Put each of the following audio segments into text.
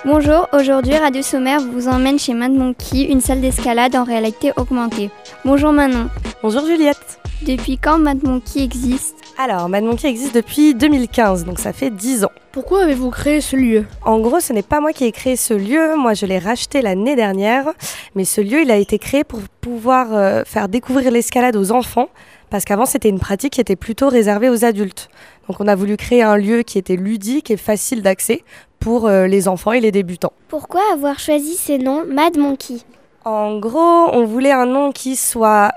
Bonjour, aujourd'hui Radio Sommaire vous emmène chez Mad Monkey, une salle d'escalade en réalité augmentée. Bonjour Manon. Bonjour Juliette. Depuis quand Mad Monkey existe ? Alors, Mad Monkey existe depuis 2015, donc ça fait 10 ans. Pourquoi avez-vous créé ce lieu ? En gros, ce n'est pas moi qui ai créé ce lieu, moi je l'ai racheté l'année dernière, mais ce lieu il a été créé pour pouvoir faire découvrir l'escalade aux enfants, parce qu'avant c'était une pratique qui était plutôt réservée aux adultes. Donc on a voulu créer un lieu qui était ludique et facile d'accès pour les enfants et les débutants. Pourquoi avoir choisi ces noms Mad Monkey ? En gros, on voulait un nom qui soit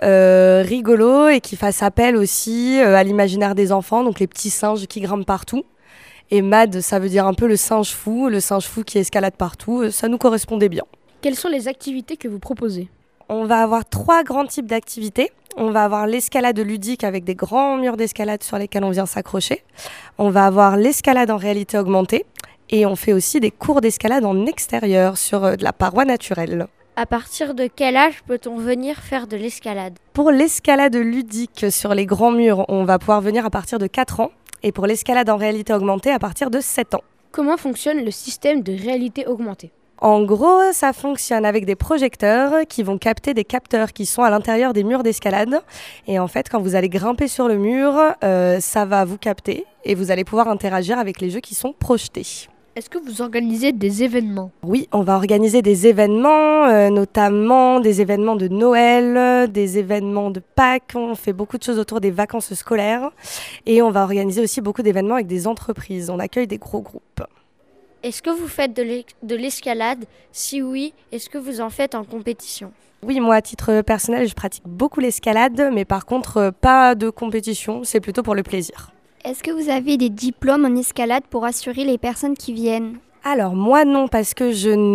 rigolo et qui fasse appel aussi à l'imaginaire des enfants, donc les petits singes qui grimpent partout. Et Mad, ça veut dire un peu le singe fou qui escalade partout, ça nous correspondait bien. Quelles sont les activités que vous proposez ? On va avoir 3 grands types d'activités. On va avoir l'escalade ludique avec des grands murs d'escalade sur lesquels on vient s'accrocher. On va avoir l'escalade en réalité augmentée. Et on fait aussi des cours d'escalade en extérieur sur de la paroi naturelle. À partir de quel âge peut-on venir faire de l'escalade ? Pour l'escalade ludique sur les grands murs, on va pouvoir venir à partir de 4 ans. Et pour l'escalade en réalité augmentée, à partir de 7 ans. Comment fonctionne le système de réalité augmentée ? En gros, ça fonctionne avec des projecteurs qui vont capter des capteurs qui sont à l'intérieur des murs d'escalade. Et en fait, quand vous allez grimper sur le mur, ça va vous capter et vous allez pouvoir interagir avec les jeux qui sont projetés. Est-ce que vous organisez des événements ? Oui, on va organiser des événements, notamment des événements de Noël, des événements de Pâques. On fait beaucoup de choses autour des vacances scolaires. Et on va organiser aussi beaucoup d'événements avec des entreprises. On accueille des gros groupes. Est-ce que vous faites de l'escalade ? Si oui, est-ce que vous en faites en compétition ? Oui, moi à titre personnel, je pratique beaucoup l'escalade, mais par contre, pas de compétition, c'est plutôt pour le plaisir. Est-ce que vous avez des diplômes en escalade pour assurer les personnes qui viennent ? Alors moi non, parce que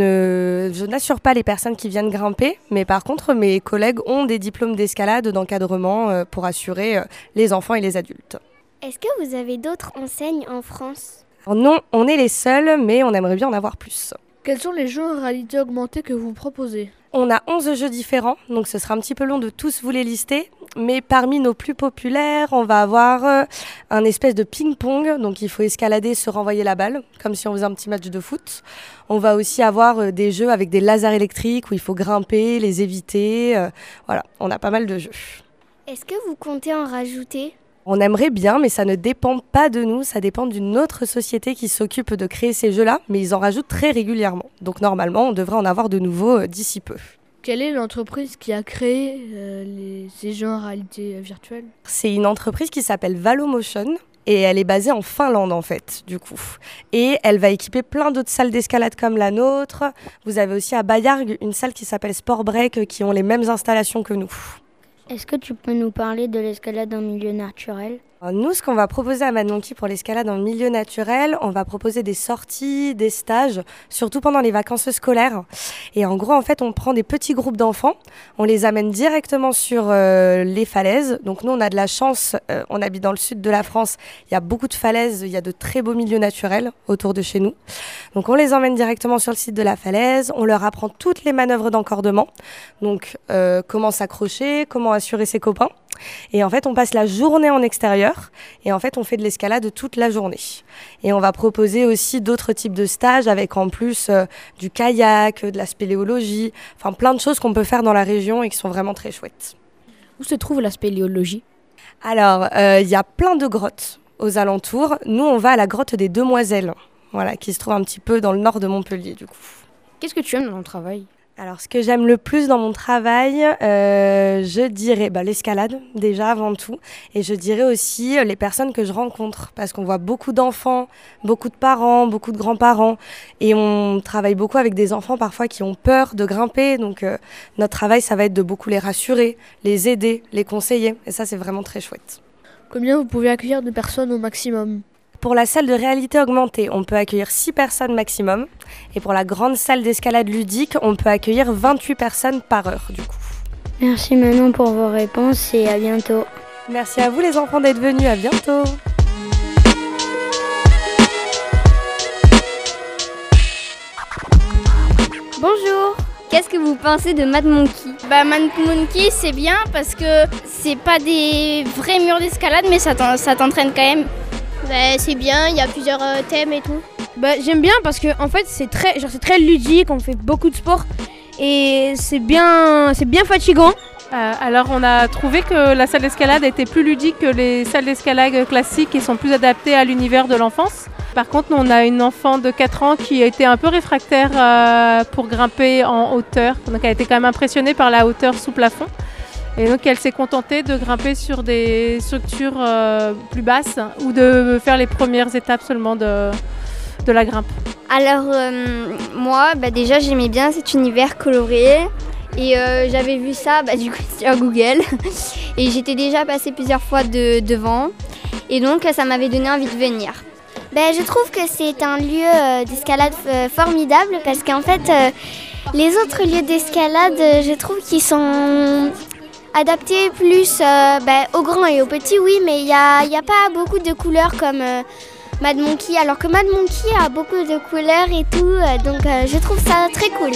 je n'assure pas les personnes qui viennent grimper, mais par contre mes collègues ont des diplômes d'escalade d'encadrement pour assurer les enfants et les adultes. Est-ce que vous avez d'autres enseignes en France ? Alors non, on est les seuls, mais on aimerait bien en avoir plus. Quels sont les jeux en réalité augmentée que vous proposez ? On a 11 jeux différents, donc ce sera un petit peu long de tous vous les lister. Mais parmi nos plus populaires, on va avoir un espèce de ping-pong. Donc il faut escalader, se renvoyer la balle, comme si on faisait un petit match de foot. On va aussi avoir des jeux avec des lasers électriques où il faut grimper, les éviter. Voilà, on a pas mal de jeux. Est-ce que vous comptez en rajouter ? On aimerait bien, mais ça ne dépend pas de nous. Ça dépend d'une autre société qui s'occupe de créer ces jeux-là. Mais ils en rajoutent très régulièrement. Donc normalement, on devrait en avoir de nouveaux d'ici peu. Quelle est l'entreprise qui a créé ces jeux en réalité virtuelle ? C'est une entreprise qui s'appelle Valomotion et elle est basée en Finlande en fait, du coup. Et elle va équiper plein d'autres salles d'escalade comme la nôtre. Vous avez aussi à Bayargues une salle qui s'appelle Sport Break qui ont les mêmes installations que nous. Est-ce que tu peux nous parler de l'escalade en milieu naturel ? Nous, ce qu'on va proposer à Mad Monkey pour l'escalade en milieu naturel, on va proposer des sorties, des stages, surtout pendant les vacances scolaires. Et en gros, en fait, on prend des petits groupes d'enfants, on les amène directement sur les falaises. Donc nous, on a de la chance, on habite dans le sud de la France, il y a beaucoup de falaises, il y a de très beaux milieux naturels autour de chez nous. Donc on les emmène directement sur le site de la falaise, on leur apprend toutes les manœuvres d'encordement, donc comment s'accrocher, comment assurer ses copains. Et en fait, on passe la journée en extérieur et en fait, on fait de l'escalade toute la journée. Et on va proposer aussi d'autres types de stages avec en plus du kayak, de la spéléologie, enfin plein de choses qu'on peut faire dans la région et qui sont vraiment très chouettes. Où se trouve la spéléologie ? Alors, il y a plein de grottes aux alentours. Nous, on va à la grotte des Demoiselles, voilà, qui se trouve un petit peu dans le nord de Montpellier, du coup. Qu'est-ce que tu aimes dans ton travail ? Alors, ce que j'aime le plus dans mon travail, je dirais l'escalade, déjà, avant tout. Et je dirais aussi les personnes que je rencontre. Parce qu'on voit beaucoup d'enfants, beaucoup de parents, beaucoup de grands-parents. Et on travaille beaucoup avec des enfants, parfois, qui ont peur de grimper. Donc, notre travail, ça va être de beaucoup les rassurer, les aider, les conseiller. Et ça, c'est vraiment très chouette. Combien vous pouvez accueillir de personnes au maximum ? Pour la salle de réalité augmentée, on peut accueillir 6 personnes maximum. Et pour la grande salle d'escalade ludique, on peut accueillir 28 personnes par heure, du coup. Merci Manon pour vos réponses et à bientôt. Merci à vous les enfants d'être venus, à bientôt. Bonjour. Qu'est-ce que vous pensez de Mad Monkey ? Mad Monkey, c'est bien parce que c'est pas des vrais murs d'escalade, mais ça t'entraîne quand même. C'est bien, il y a plusieurs thèmes et tout. J'aime bien parce que en fait c'est très ludique, on fait beaucoup de sport et c'est bien fatigant. Alors on a trouvé que la salle d'escalade était plus ludique que les salles d'escalade classiques et sont plus adaptées à l'univers de l'enfance. Par contre, nous, on a une enfant de 4 ans qui a été un peu réfractaire pour grimper en hauteur. Donc elle a été quand même impressionnée par la hauteur sous plafond. Et donc elle s'est contentée de grimper sur des structures plus basses ou de faire les premières étapes seulement de la grimpe. Alors moi, déjà j'aimais bien cet univers coloré et j'avais vu ça du coup sur Google et j'étais déjà passée plusieurs fois devant et donc ça m'avait donné envie de venir. Je trouve que c'est un lieu d'escalade formidable parce qu'en fait les autres lieux d'escalade je trouve qu'ils sont adaptés plus aux grands et aux petits, oui, mais il y a pas beaucoup de couleurs comme Mad Monkey, alors que Mad Monkey a beaucoup de couleurs et tout, donc je trouve ça très cool.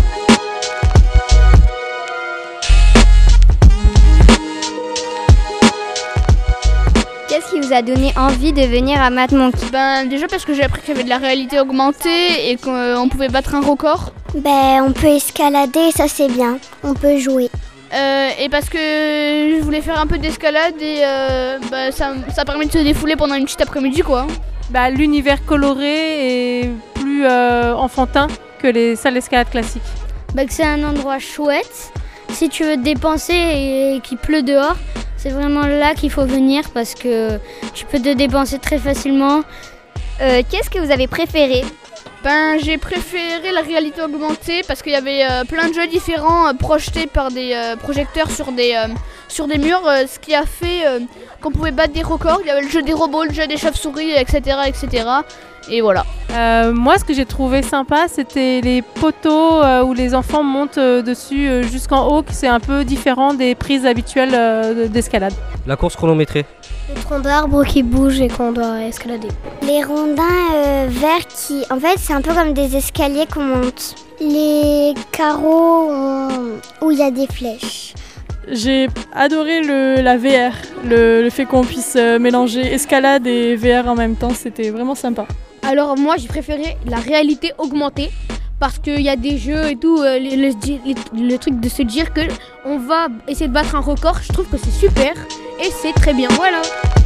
Qu'est-ce qui vous a donné envie de venir à Mad Monkey ? Déjà parce que j'ai appris qu'il y avait de la réalité augmentée et qu'on pouvait battre un record. On peut escalader, ça c'est bien, on peut jouer. Et parce que je voulais faire un peu d'escalade et ça permet de se défouler pendant une petite après-midi quoi. L'univers coloré est plus enfantin que les salles d'escalade classiques. Que c'est un endroit chouette. Si tu veux te dépenser et qu'il pleut dehors, c'est vraiment là qu'il faut venir parce que tu peux te dépenser très facilement. Qu'est-ce que vous avez préféré ? J'ai préféré la réalité augmentée parce qu'il y avait plein de jeux différents projetés par des projecteurs sur des murs, ce qui a fait qu'on pouvait battre des records. Il y avait le jeu des robots, le jeu des chauves-souris, etc. Et voilà. Moi, ce que j'ai trouvé sympa, c'était les poteaux où les enfants montent dessus jusqu'en haut, c'est un peu différent des prises habituelles d'escalade. La course chronométrée. Le tronc d'arbre qui bouge et qu'on doit escalader. Les rondins verts qui, en fait, c'est un peu comme des escaliers qu'on monte. Les carreaux où il y a des flèches. J'ai adoré la VR, le fait qu'on puisse mélanger escalade et VR en même temps, c'était vraiment sympa. Alors moi j'ai préféré la réalité augmentée parce qu'il y a des jeux et tout, le truc de se dire qu'on va essayer de battre un record, je trouve que c'est super et c'est très bien, voilà.